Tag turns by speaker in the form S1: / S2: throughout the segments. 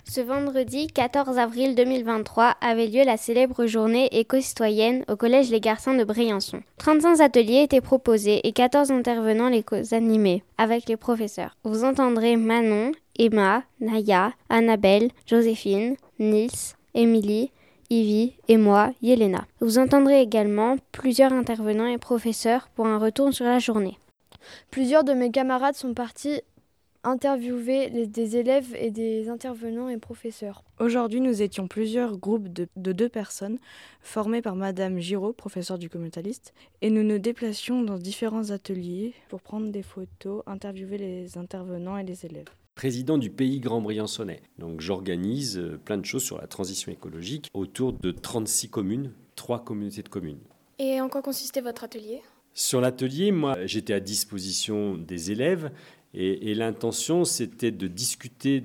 S1: Ce vendredi 14 avril 2023 avait lieu la célèbre journée éco-citoyenne au Collège Les Garçons de Briançon. 35 ateliers étaient proposés et 14 intervenants les animaient avec les professeurs. Vous entendrez Manon, Emma, Naya, Annabelle, Joséphine, Nils, Émilie, Ivy et moi, Yelena. Vous entendrez également plusieurs intervenants et professeurs pour un retour sur la journée.
S2: Plusieurs de mes camarades sont partis interviewer des élèves et des intervenants et professeurs.
S3: Aujourd'hui, nous étions plusieurs groupes de 2 personnes formés par Madame Giraud, professeure du communautaliste, et nous nous déplacions dans différents ateliers pour prendre des photos, interviewer les intervenants et les élèves.
S4: Président du pays Grand Briançonnais. Donc j'organise plein de choses sur la transition écologique autour de 36 communes, 3 communautés de communes.
S5: Et en quoi consistait votre atelier ?
S4: Sur l'atelier, moi, j'étais à disposition des élèves et l'intention, c'était de discuter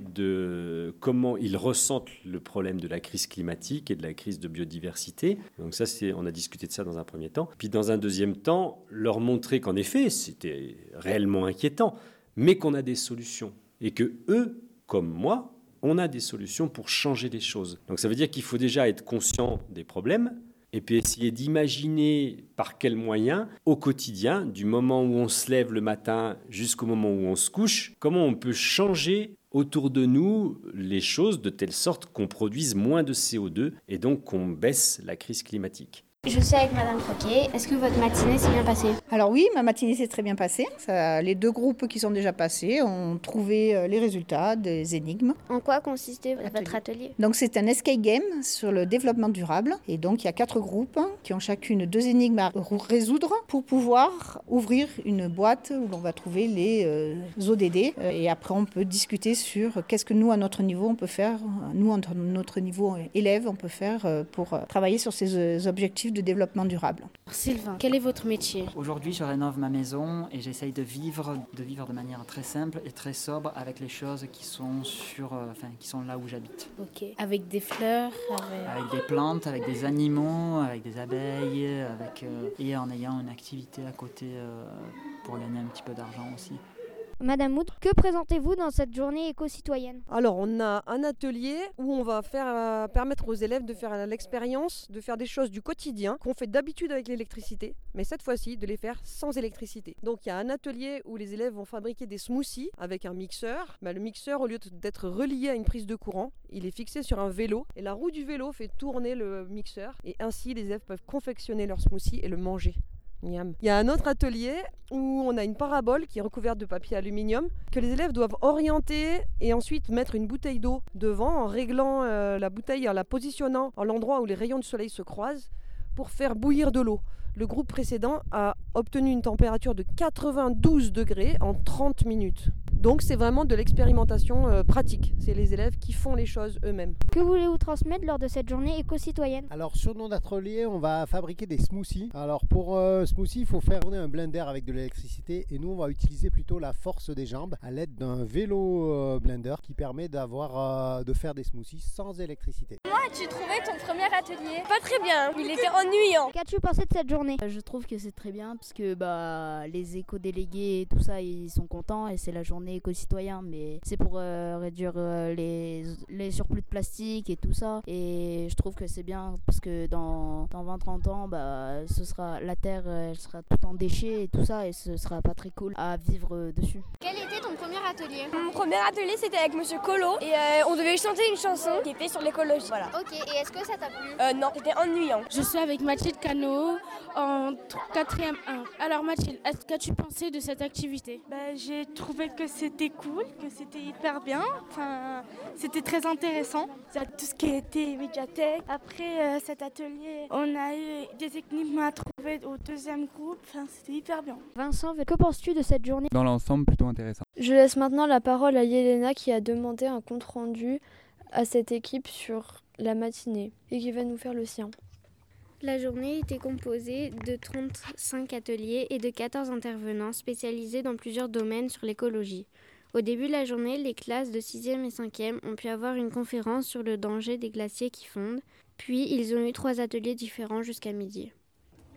S4: de comment ils ressentent le problème de la crise climatique et de la crise de biodiversité. Donc ça, on a discuté de ça dans un premier temps. Puis dans un deuxième temps, leur montrer qu'en effet, c'était réellement inquiétant, mais qu'on a des solutions. Et que eux, comme moi, on a des solutions pour changer les choses. Donc ça veut dire qu'il faut déjà être conscient des problèmes, et puis essayer d'imaginer par quels moyens, au quotidien, du moment où on se lève le matin jusqu'au moment où on se couche, comment on peut changer autour de nous les choses de telle sorte qu'on produise moins de CO2 et donc qu'on baisse la crise climatique.
S1: Je suis avec Madame Croquet. Est-ce que votre matinée s'est bien passée ?
S6: Alors oui, ma matinée s'est très bien passée. Les 2 groupes qui sont déjà passés ont trouvé les résultats des énigmes.
S1: En quoi consistait votre atelier ?
S6: Donc c'est un escape game sur le développement durable. Et donc il y a 4 groupes qui ont chacune 2 énigmes à résoudre pour pouvoir ouvrir une boîte où l'on va trouver les ODD. Et après on peut discuter sur qu'est-ce que nous à notre niveau on peut faire, nous à notre niveau élève on peut faire pour travailler sur ces objectifs de développement durable.
S5: Sylvain, quel est votre métier ?
S7: Aujourd'hui, je rénove ma maison et j'essaye de vivre de manière très simple et très sobre avec les choses qui sont qui sont là où j'habite.
S5: Ok. Avec des fleurs,
S7: avec des plantes, avec des animaux, avec des abeilles, et en ayant une activité à côté pour gagner un petit peu d'argent aussi.
S8: Madame Moud, que présentez-vous dans cette journée éco-citoyenne ?
S9: Alors, on a un atelier où on va permettre aux élèves de faire l'expérience, de faire des choses du quotidien qu'on fait d'habitude avec l'électricité, mais cette fois-ci, de les faire sans électricité. Donc, il y a un atelier où les élèves vont fabriquer des smoothies avec un mixeur. Le mixeur, au lieu d'être relié à une prise de courant, il est fixé sur un vélo et la roue du vélo fait tourner le mixeur et ainsi, les élèves peuvent confectionner leur smoothie et le manger. Miam. Il y a un autre atelier où on a une parabole qui est recouverte de papier aluminium que les élèves doivent orienter et ensuite mettre une bouteille d'eau devant en réglant la bouteille, en la positionnant à l'endroit où les rayons du soleil se croisent pour faire bouillir de l'eau. Le groupe précédent a obtenu une température de 92 degrés en 30 minutes. Donc c'est vraiment de l'expérimentation pratique. C'est les élèves qui font les choses eux-mêmes.
S8: Que voulez-vous transmettre lors de cette journée éco-citoyenne ?
S10: Alors sur notre atelier, on va fabriquer des smoothies. Alors pour smoothie, il faut faire tourner un blender avec de l'électricité et nous on va utiliser plutôt la force des jambes à l'aide d'un vélo blender qui permet de faire des smoothies sans électricité.
S11: Moi, tu trouvais ton premier atelier pas très bien, il était ennuyant.
S8: Qu'as-tu pensé de cette journée ?
S12: Je trouve que c'est très bien parce que les éco-délégués et tout ça, ils sont contents et c'est la journée éco-citoyen, mais c'est pour réduire les surplus de plastique et tout ça. Et je trouve que c'est bien parce que dans 20-30 ans, la terre elle sera tout en déchets et tout ça et ce sera pas très cool à vivre dessus.
S5: Quel était ton premier atelier ?
S11: Mon premier atelier c'était avec Monsieur Colo et on devait chanter une chanson qui était sur l'écologie. Voilà.
S5: Ok, et est-ce que ça t'a plu ?
S11: Non, c'était ennuyant.
S13: Je suis avec Mathilde Cano en 4e 1. Alors Mathilde, qu'as-tu pensé de cette activité ?
S14: J'ai trouvé que c'était cool, que c'était hyper bien. Enfin, c'était très intéressant. Tout ce qui était médiathèque. Après cet atelier, on a eu des énigmes à trouver au 2e groupe. Enfin, c'était hyper bien.
S8: Vincent, que penses-tu de cette journée ?
S15: Dans l'ensemble, plutôt intéressant.
S2: Je laisse maintenant la parole à Yelena qui a demandé un compte-rendu à cette équipe sur la matinée et qui va nous faire le sien.
S1: La journée était composée de 35 ateliers et de 14 intervenants spécialisés dans plusieurs domaines sur l'écologie. Au début de la journée, les classes de 6e et 5e ont pu avoir une conférence sur le danger des glaciers qui fondent, puis ils ont eu 3 ateliers différents jusqu'à midi.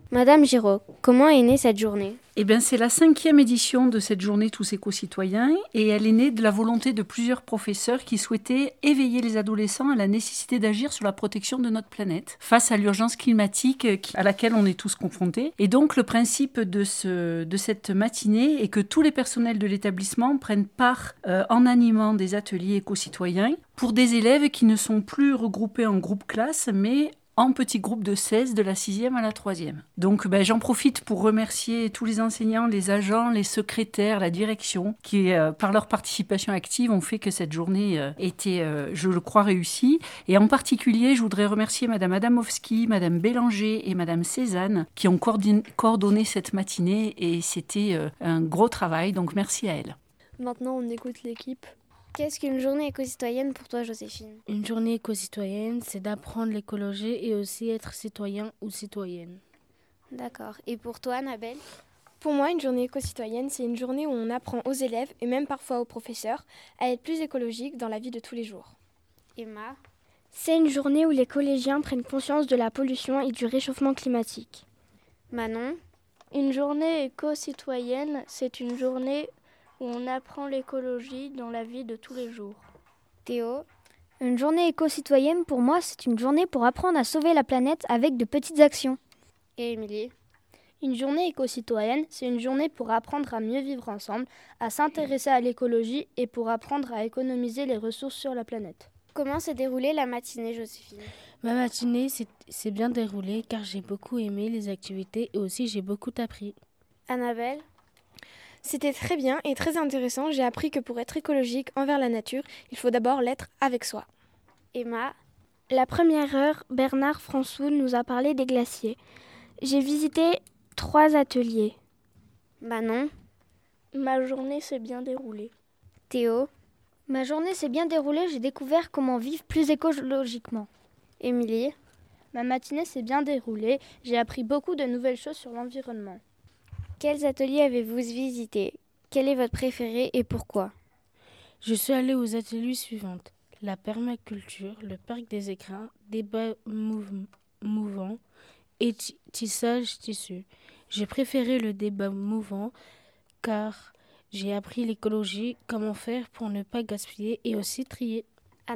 S1: Madame Giraud, comment est née cette journée ?
S15: Eh bien, c'est la 5e édition de cette journée Tous éco-citoyens et elle est née de la volonté de plusieurs professeurs qui souhaitaient éveiller les adolescents à la nécessité d'agir sur la protection de notre planète face à l'urgence climatique à laquelle on est tous confrontés. Et donc, le principe de cette matinée est que tous les personnels de l'établissement prennent part en animant des ateliers éco-citoyens pour des élèves qui ne sont plus regroupés en groupe classe, mais en petits groupes de 16, de la 6e à la 3e. Donc j'en profite pour remercier tous les enseignants, les agents, les secrétaires, la direction, qui par leur participation active ont fait que cette journée était, je le crois, réussie. Et en particulier, je voudrais remercier Madame Adamowski, Madame Bélanger et Madame Cézanne, qui ont coordonné cette matinée et c'était un gros travail, donc merci à elles.
S2: Maintenant, on écoute l'équipe.
S1: Qu'est-ce qu'une journée éco-citoyenne pour toi, Joséphine ?
S5: Une journée éco-citoyenne, c'est d'apprendre l'écologie et aussi être citoyen ou citoyenne.
S1: D'accord. Et pour toi, Annabelle ?
S11: Pour moi, une journée éco-citoyenne, c'est une journée où on apprend aux élèves et même parfois aux professeurs à être plus écologiques dans la vie de tous les jours.
S1: Emma ?
S8: C'est une journée où les collégiens prennent conscience de la pollution et du réchauffement climatique.
S1: Manon ?
S16: Une journée éco-citoyenne, c'est une journée où on apprend l'écologie dans la vie de tous les jours.
S1: Théo ?
S8: Une journée éco-citoyenne, pour moi, c'est une journée pour apprendre à sauver la planète avec de petites actions.
S1: Et Émilie ?
S16: Une journée éco-citoyenne, c'est une journée pour apprendre à mieux vivre ensemble, à s'intéresser à l'écologie et pour apprendre à économiser les ressources sur la planète.
S1: Comment s'est déroulée la matinée, Joséphine ?
S5: Ma matinée s'est bien déroulée car j'ai beaucoup aimé les activités et aussi j'ai beaucoup appris.
S1: Annabelle ?
S11: C'était très bien et très intéressant. J'ai appris que pour être écologique envers la nature, il faut d'abord l'être avec soi.
S1: Emma ?
S8: La première heure, Bernard François nous a parlé des glaciers. J'ai visité 3 ateliers.
S1: Manon ?
S16: Ma journée s'est bien déroulée.
S1: Théo ?
S8: Ma journée s'est bien déroulée, j'ai découvert comment vivre plus écologiquement.
S1: Émilie ?
S16: Ma matinée s'est bien déroulée, j'ai appris beaucoup de nouvelles choses sur l'environnement.
S1: Quels ateliers avez-vous visités ? Quel est votre préféré et pourquoi ?
S5: Je suis allée aux ateliers suivants. La permaculture, le parc des écrins, débat mouvant et tissage tissu. J'ai préféré le débat mouvant car j'ai appris l'écologie, comment faire pour ne pas gaspiller et aussi trier.
S1: Annabelle ?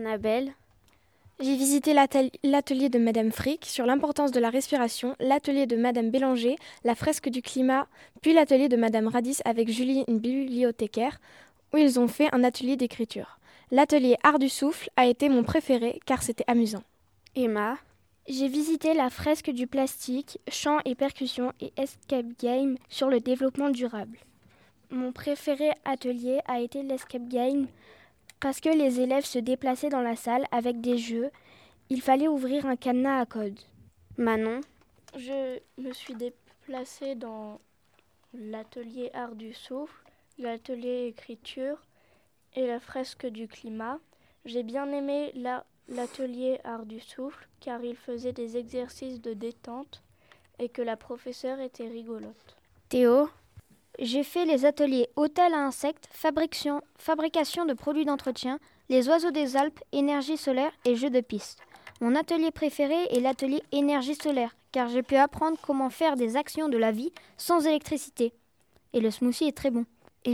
S11: J'ai visité l'atelier de Madame Frick sur l'importance de la respiration, l'atelier de Madame Bélanger, la fresque du climat, puis l'atelier de Madame Radis avec Julie, une bibliothécaire, où ils ont fait un atelier d'écriture. L'atelier Art du souffle a été mon préféré car c'était amusant.
S1: Emma ?
S8: J'ai visité la fresque du plastique, chant et percussion et escape game sur le développement durable. Mon préféré atelier a été l'escape game parce que les élèves se déplaçaient dans la salle avec des jeux. Il fallait ouvrir un cadenas à code.
S1: Manon ?
S16: Je me suis déplacée dans l'atelier Art du souffle, l'atelier écriture et la fresque du climat. J'ai bien aimé l'atelier Art du souffle car il faisait des exercices de détente et que la professeure était rigolote.
S1: Théo ?
S8: J'ai fait les ateliers hôtel à insectes, fabrication de produits d'entretien, les oiseaux des Alpes, énergie solaire et jeux de piste. Mon atelier préféré est l'atelier énergie solaire, car j'ai pu apprendre comment faire des actions de la vie sans électricité. Et le smoothie est très bon.
S1: Émilie ?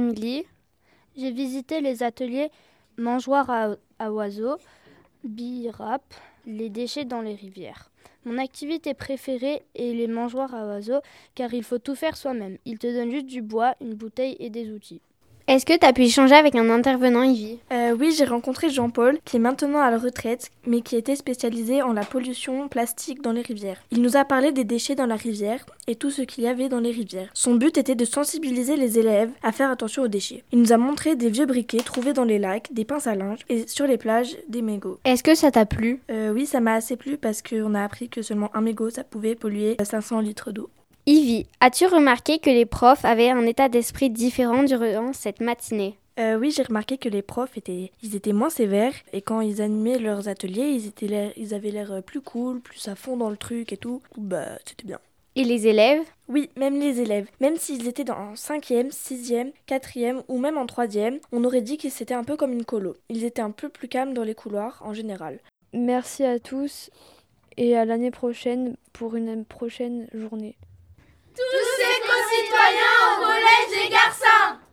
S16: J'ai visité les ateliers mangeoires à oiseaux, bee-rap, les déchets dans les rivières. Mon activité préférée est les mangeoires à oiseaux car il faut tout faire soi-même. Ils te donnent juste du bois, une bouteille et des outils.
S1: Est-ce que tu as pu échanger avec un intervenant, Ivy ?
S11: Oui, j'ai rencontré Jean-Paul, qui est maintenant à la retraite, mais qui était spécialisé en la pollution plastique dans les rivières. Il nous a parlé des déchets dans la rivière et tout ce qu'il y avait dans les rivières. Son but était de sensibiliser les élèves à faire attention aux déchets. Il nous a montré des vieux briquets trouvés dans les lacs, des pinces à linge et sur les plages, des mégots.
S1: Est-ce que ça t'a plu ?
S11: Oui, ça m'a assez plu parce qu'on a appris que seulement un mégot, ça pouvait polluer 500 litres d'eau.
S1: Ivy, as-tu remarqué que les profs avaient un état d'esprit différent durant cette matinée ?
S11: Oui, j'ai remarqué que les profs étaient moins sévères et quand ils animaient leurs ateliers, ils avaient l'air plus cool, plus à fond dans le truc et tout. C'était bien.
S1: Et les élèves ?
S11: Oui, même les élèves. Même s'ils étaient en 5e, 6e, 4e ou même en 3e, on aurait dit que c'était un peu comme une colo. Ils étaient un peu plus calmes dans les couloirs en général.
S2: Merci à tous et à l'année prochaine pour une prochaine journée.
S17: Tous ces concitoyens au Collège des Garcins.